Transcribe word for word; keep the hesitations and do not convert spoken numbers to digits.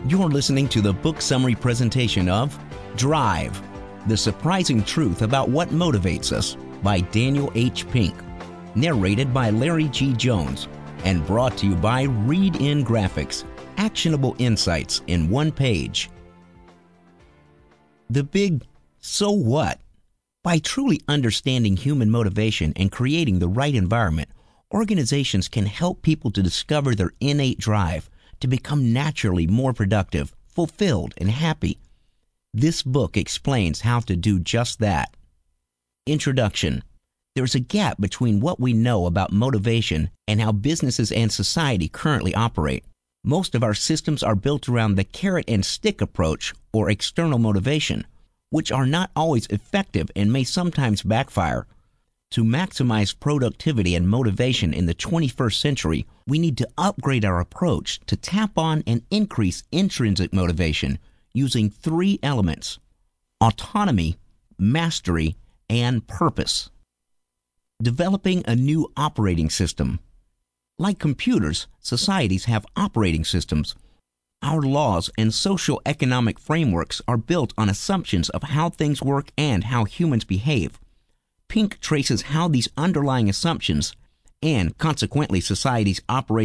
You're listening to the book summary presentation of Drive, The Surprising Truth About What Motivates Us by Daniel H. Pink, narrated by Larry G. Jones, and brought to you by Read In Graphics, actionable insights in one page. The big so what? By truly understanding human motivation and creating the right environment, organizations can help people to discover their innate drive to become naturally more productive, fulfilled, and happy. This book explains how to do just that. Introduction. There's a gap between what we know about motivation and how businesses and society currently operate. Most of our systems are built around the carrot and stick approach, or external motivation, which are not always effective and may sometimes backfire. To maximize productivity and motivation in the twenty-first century, we need to upgrade our approach to tap on and increase intrinsic motivation using three elements: autonomy, mastery, and purpose. Developing a new operating system. Like computers, societies have operating systems. Our laws and social economic frameworks are built on assumptions of how things work and how humans behave. Pink traces how these underlying assumptions, and consequently society's operating